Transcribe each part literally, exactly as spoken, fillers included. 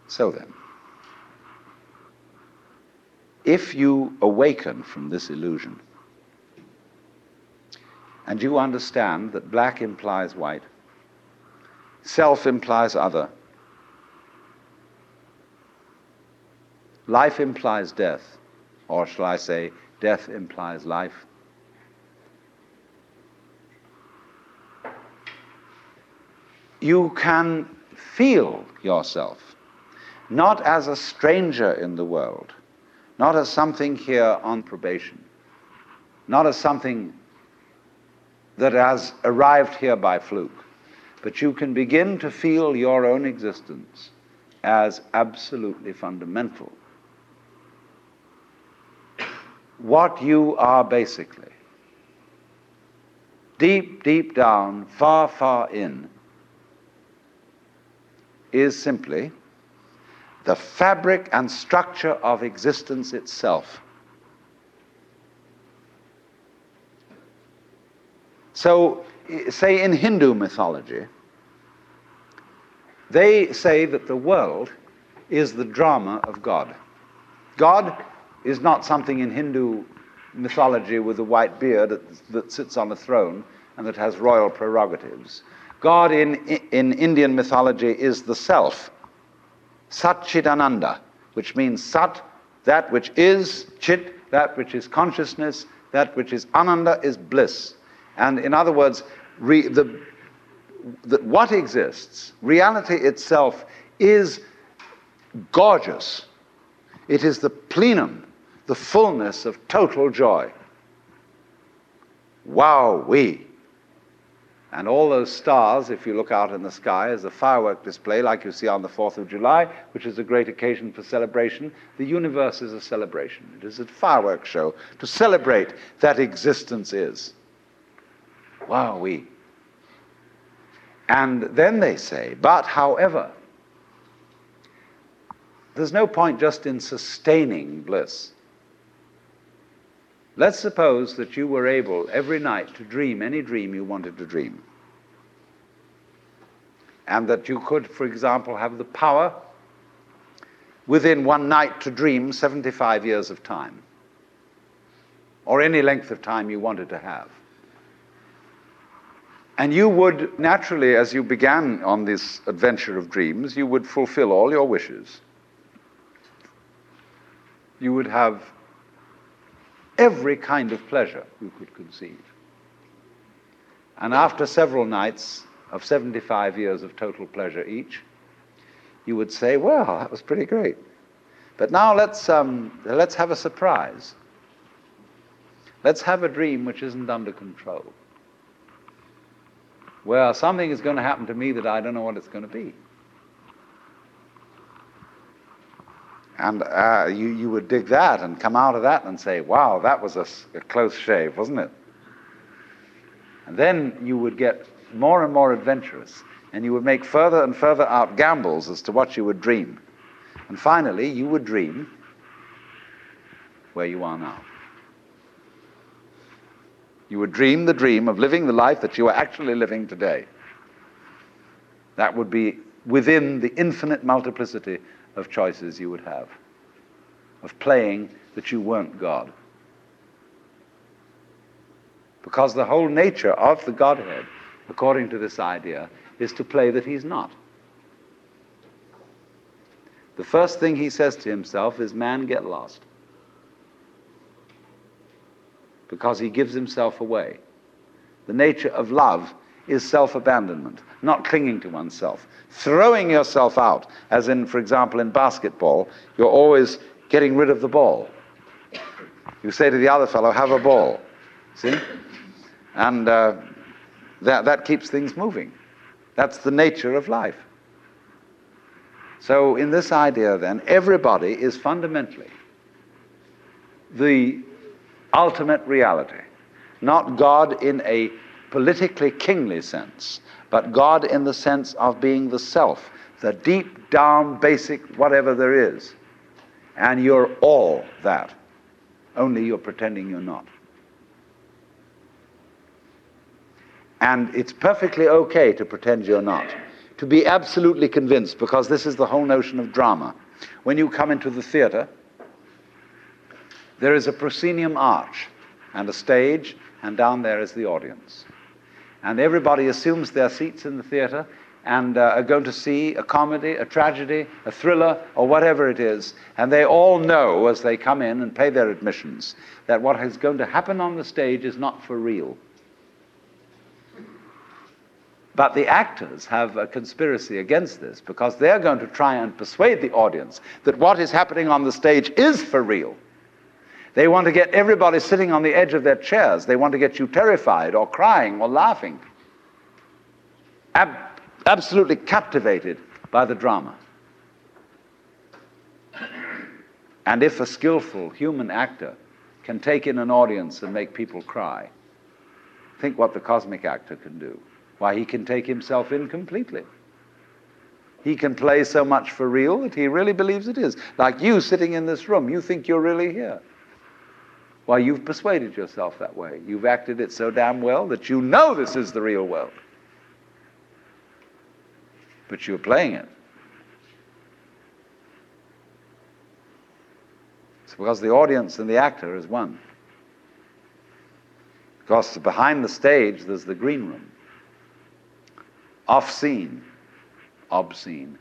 So then, if you awaken from this illusion, and you understand that black implies white, self implies other, life implies death, or shall I say, death implies life, you can feel yourself not as a stranger in the world, not as something here on probation, not as something that has arrived here by fluke, but you can begin to feel your own existence as absolutely fundamental. What you are basically, deep, deep down, far, far in, is simply the fabric and structure of existence itself. So, say in Hindu mythology, they say that the world is the drama of God. God is not something in Hindu mythology with a white beard that, that sits on a throne and that has royal prerogatives. God in, in Indian mythology is the self, Satchidananda, which means Sat, that which is, Chit, that which is consciousness, that which is Ananda is bliss. And in other words, re, the, the, what exists, reality itself, is gorgeous. It is the plenum, the fullness of total joy. Wow-wee. And all those stars, if you look out in the sky, as a firework display like you see on the fourth of July, which is a great occasion for celebration. The universe is a celebration. It is a fireworks show to celebrate that existence is. Wow-wee. And then they say, but however, there's no point just in sustaining bliss. Let's suppose that you were able every night to dream any dream you wanted to dream. And that you could, for example, have the power within one night to dream seventy-five years of time. Or any length of time you wanted to have. And you would naturally, as you began on this adventure of dreams, you would fulfill all your wishes. You would have every kind of pleasure you could conceive. And after several nights of seventy-five years of total pleasure each, you would say, well, that was pretty great. But now let's, um, let's have a surprise. Let's have a dream which isn't under control. Well, something is going to happen to me that I don't know what it's going to be. And uh, you, you would dig that and come out of that and say, wow, that was a, a close shave, wasn't it? And then you would get more and more adventurous, and you would make further and further out gambles as to what you would dream. And finally, you would dream where you are now. You would dream the dream of living the life that you are actually living today. That would be within the infinite multiplicity of choices you would have, of playing that you weren't God. Because the whole nature of the Godhead, according to this idea, is to play that he's not. The first thing he says to himself is, man, get lost. Because he gives himself away. The nature of love is self-abandonment, not clinging to oneself. Throwing yourself out, as in, for example, in basketball, you're always getting rid of the ball. You say to the other fellow, have a ball. See? And uh, that, that keeps things moving. That's the nature of life. So in this idea, then, everybody is fundamentally the ultimate reality. Not God in a politically kingly sense, but God in the sense of being the self, the deep down basic whatever there is. And you're all that, only you're pretending you're not. And it's perfectly okay to pretend you're not, to be absolutely convinced, because this is the whole notion of drama. When you come into the theater, there is a proscenium arch and a stage, and down there is the audience. And everybody assumes their seats in the theater and uh, are going to see a comedy, a tragedy, a thriller, or whatever it is. And they all know as they come in and pay their admissions that what is going to happen on the stage is not for real. But the actors have a conspiracy against this, because they're going to try and persuade the audience that what is happening on the stage is for real. They want to get everybody sitting on the edge of their chairs. They want to get you terrified or crying or laughing. Ab- absolutely captivated by the drama. And if a skillful human actor can take in an audience and make people cry, think what the cosmic actor can do. Why, he can take himself in completely. He can play so much for real that he really believes it is. Like you sitting in this room, you think you're really here. Why, you've persuaded yourself that way. You've acted it so damn well that you know this is the real world. But you're playing it. It's because the audience and the actor is one. Because behind the stage, there's the green room. Off-scene, obscene,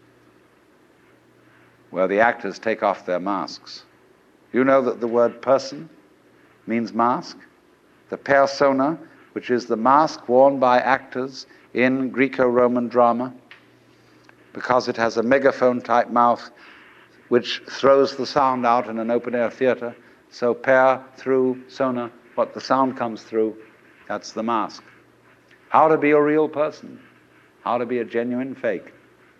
where the actors take off their masks. You know that the word person means mask? The persona, which is the mask worn by actors in Greco-Roman drama, because it has a megaphone-type mouth which throws the sound out in an open-air theater. So per, through, sona, what the sound comes through, that's the mask. How to be a real person. How to be a genuine fake.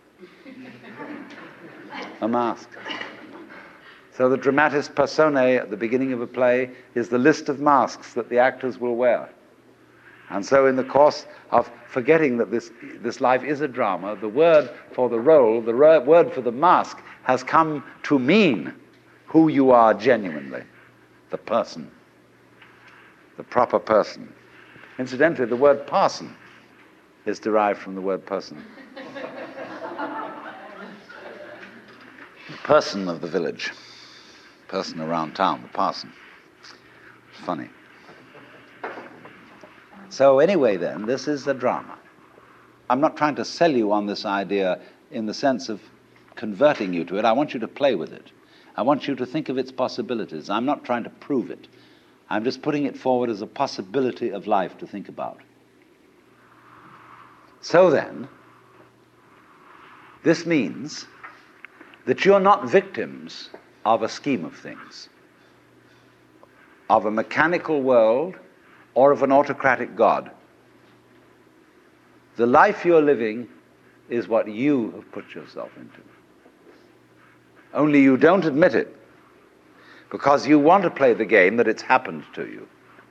A mask. So the dramatis personae at the beginning of a play is the list of masks that the actors will wear. And so in the course of forgetting that this, this life is a drama, the word for the role, the ro- word for the mask, has come to mean who you are genuinely, the person, the proper person. Incidentally, the word parson is derived from the word person. The person of the village, person around town, the parson. It's funny. So anyway then, this is a drama. I'm not trying to sell you on this idea in the sense of converting you to it. I want you to play with it. I want you to think of its possibilities. I'm not trying to prove it. I'm just putting it forward as a possibility of life to think about. So then, this means that you're not victims of a scheme of things, of a mechanical world, or of an autocratic God. The life you're living is what you have put yourself into. Only you don't admit it, because you want to play the game that it's happened to you.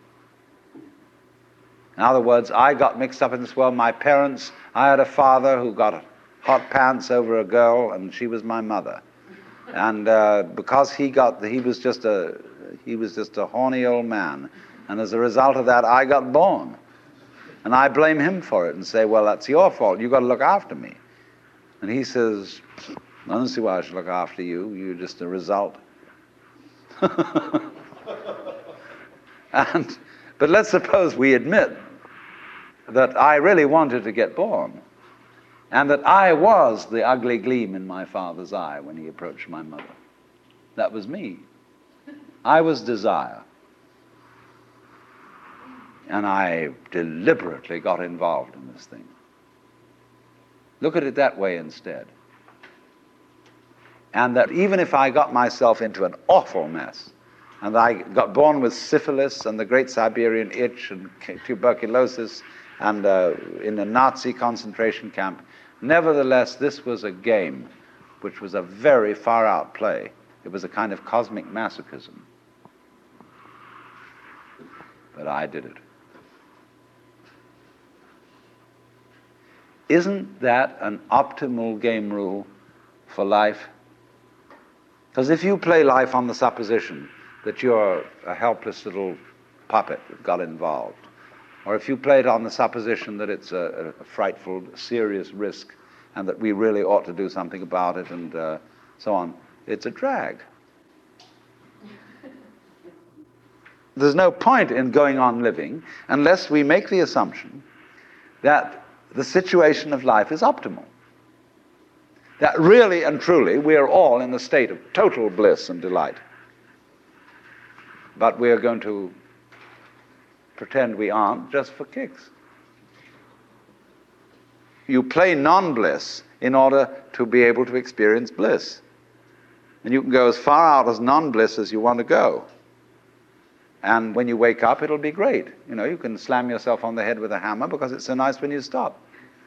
In other words, I got mixed up in this world. My parents, I had a father who got hot pants over a girl, and she was my mother. And uh, because he got, he was just a, he was just a horny old man. And as a result of that, I got born. And I blame him for it and say, well, that's your fault. You've got to look after me. And he says, I don't see why I should look after you. You're just a result. and, but let's suppose we admit that I really wanted to get born, and that I was the ugly gleam in my father's eye when he approached my mother. That was me. I was desire. And I deliberately got involved in this thing. Look at it that way instead. And that even if I got myself into an awful mess, and I got born with syphilis and the Great Siberian Itch and tuberculosis and uh, in a Nazi concentration camp, nevertheless, this was a game which was a very far-out play. It was a kind of cosmic masochism. But I did it. Isn't that an optimal game rule for life? Because if you play life on the supposition that you're a helpless little puppet that got involved, or if you play it on the supposition that it's a, a frightful, serious risk and that we really ought to do something about it and uh, so on, it's a drag. There's no point in going on living unless we make the assumption that the situation of life is optimal. That really and truly we are all in a state of total bliss and delight. But we are going to pretend we aren't just for kicks. You play non-bliss in order to be able to experience bliss. And you can go as far out as non-bliss as you want to go. And when you wake up, it'll be great. You know, you can slam yourself on the head with a hammer because it's so nice when you stop.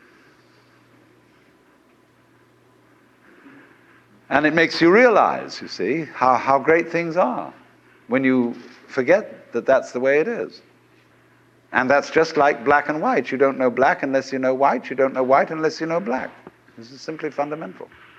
And it makes you realize, you see, how, how great things are when you forget that that's the way it is. And that's just like black and white. You don't know black unless you know white. You don't know white unless you know black. This is simply fundamental.